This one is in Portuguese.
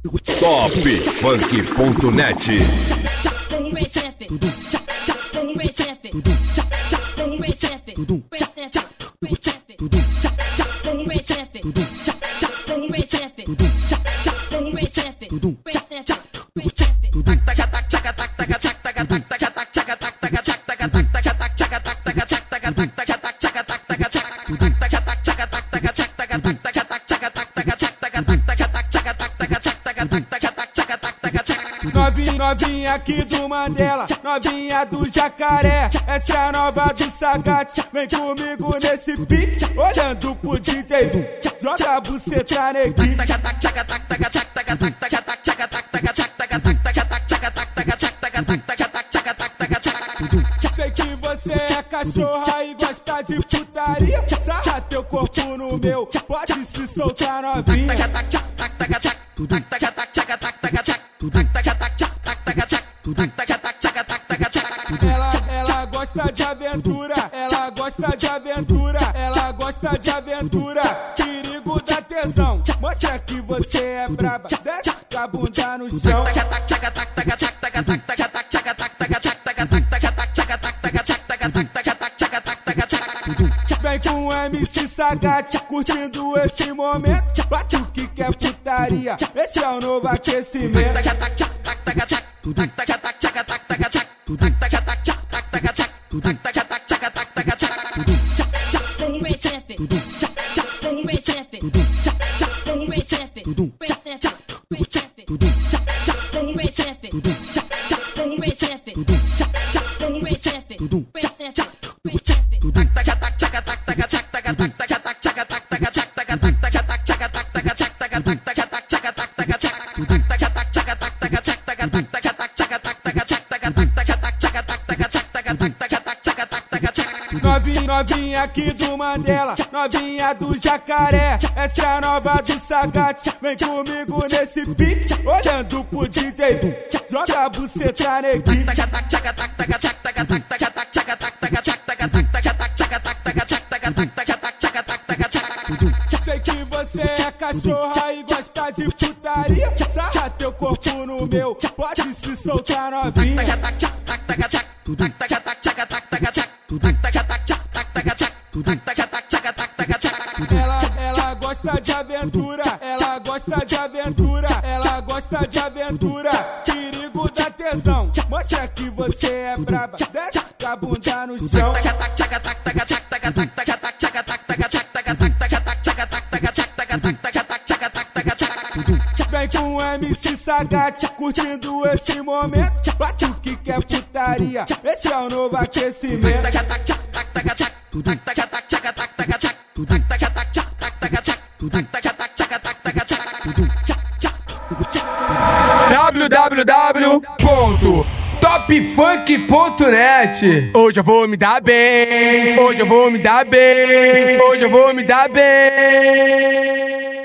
Topfunk.net. Novinha aqui do Mandela, novinha do Jacaré, essa é a nova do Sagate. Vem comigo nesse beat, olhando pro DJ, joga a buceta neguinho. Sei que você é cachorra e gosta de putaria, sarra teu corpo no meu, pode se soltar novinha. Ela gosta de aventura, ela gosta de aventura, ela gosta de aventura. Perigo da tesão, mostra que você é braba, desce com a bunda no chão. Vem com o MC Sagate, curtindo esse momento. Bate o que quer putaria, esse é o novo aquecimento. Novinha aqui do Mandela, novinha do Jacaré, essa é a nova do Sagate. Vem comigo nesse beat, olhando pro DJ, joga a buceta neguinho. Sei que você é cachorra e gosta de putaria, sarra teu corpo no meu, pode se soltar novinha. Ela gosta de aventura, ela gosta de aventura, ela gosta de aventura. Perigo da tesão, mostra que você é braba, desce com a bunda no chão. Vem com o MC Sagate, curtindo esse momento. Bate o que quer putaria, esse é o novo aquecimento. www.topfunk.net. Hoje eu vou me dar bem, hoje eu vou me dar bem, hoje eu vou me dar bem.